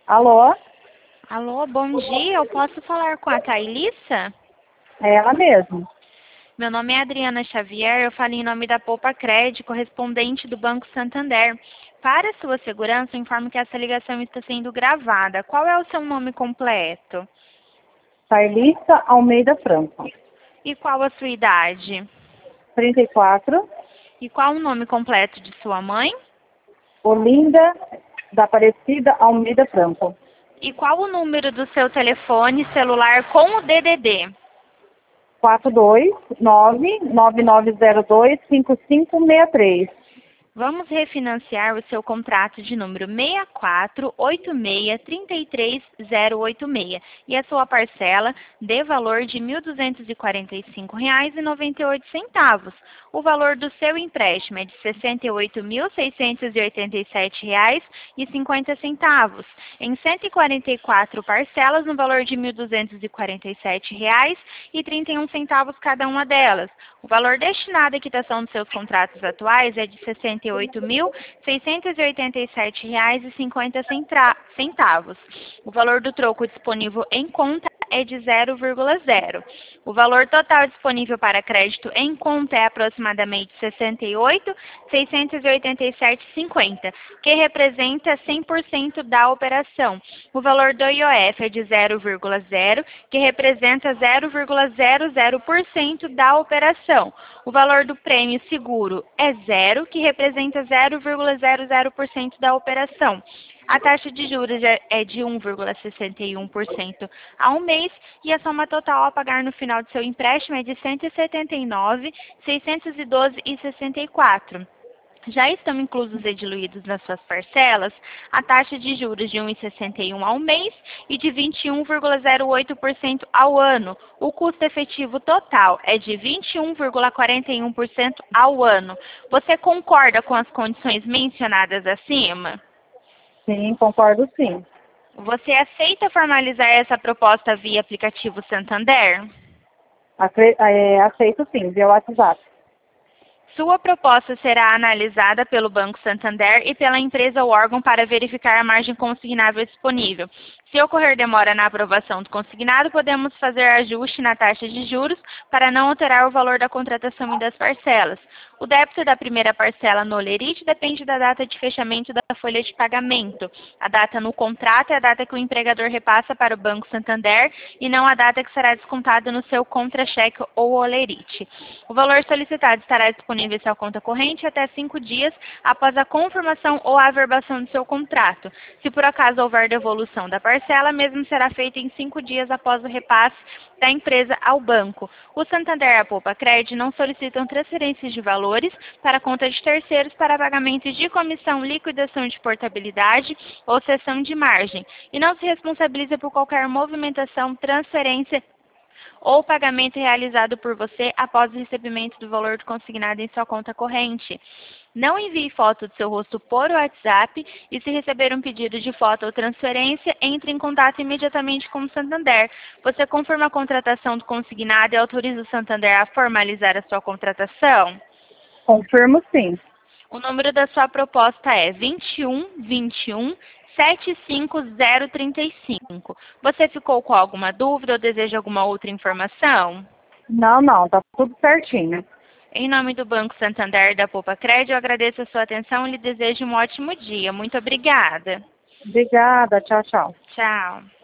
Alô? Alô, bom dia. Eu posso falar com a Thailissa? É ela mesmo. Meu nome é Adriana Xavier, eu falo em nome da Poupa Cred, correspondente do Banco Santander. Para sua segurança, eu informo que essa ligação está sendo gravada. Qual é o seu nome completo? Thailissa Almeida Franco. E qual a sua idade? 34. E qual o nome completo de sua mãe? Olinda da Aparecida Almeida Franco. E qual o número do seu telefone celular com o DDD? 429-9902-5563. Vamos refinanciar o seu contrato de número 6486-33086 e a sua parcela de valor de R$ 1.245,98. O valor do seu empréstimo é de R$ 68.687,50 em 144 parcelas no valor de R$ 1.247,31 cada uma delas. O valor destinado à quitação dos seus contratos atuais é de R$ 68.687,50. O valor do troco disponível em conta é de 0,0. O valor total disponível para crédito em conta é aproximadamente R$ 68.687,50, que representa 100% da operação. O valor do IOF é de 0,0, que representa 0,00% da operação. O valor do prêmio seguro é 0, que representa 0,00% da operação. A taxa de juros é de 1,61% ao mês e a soma total a pagar no final do seu empréstimo é de R$ 179.612,64. Já estão inclusos e diluídos nas suas parcelas a taxa de juros de 1,61 ao mês e de 21,08% ao ano. O custo efetivo total é de 21,41% ao ano. Você concorda com as condições mencionadas acima? Sim, concordo sim. Você aceita formalizar essa proposta via aplicativo Santander? Aceito sim, via WhatsApp. Sua proposta será analisada pelo Banco Santander e pela empresa ou órgão para verificar a margem consignável disponível. Se ocorrer demora na aprovação do consignado, podemos fazer ajuste na taxa de juros para não alterar o valor da contratação e das parcelas. O débito da primeira parcela no Olerite depende da data de fechamento da folha de pagamento. A data no contrato é a data que o empregador repassa para o Banco Santander e não a data que será descontada no seu contra-cheque ou Olerite. O valor solicitado estará disponível em sua conta corrente até 5 dias após a confirmação ou averbação do seu contrato. Se por acaso houver devolução da parcela, mesmo será feita em 5 dias após o repasse da empresa ao banco. O Santander e a Poupa Cred não solicitam transferências de valores para conta de terceiros para pagamentos de comissão, liquidação de portabilidade ou cessão de margem e não se responsabiliza por qualquer movimentação, transferência ou pagamento realizado por você após o recebimento do valor consignado em sua conta corrente. Não envie foto do seu rosto por WhatsApp e se receber um pedido de foto ou transferência, entre em contato imediatamente com o Santander. Você confirma a contratação do consignado e autoriza o Santander a formalizar a sua contratação? Confirmo sim. O número da sua proposta é 21 75035. Você ficou com alguma dúvida ou deseja alguma outra informação? Não, tá tudo certinho. Em nome do Banco Santander e da Poupa Cred, eu agradeço a sua atenção e lhe desejo um ótimo dia. Muito obrigada. Obrigada, tchau, tchau. Tchau.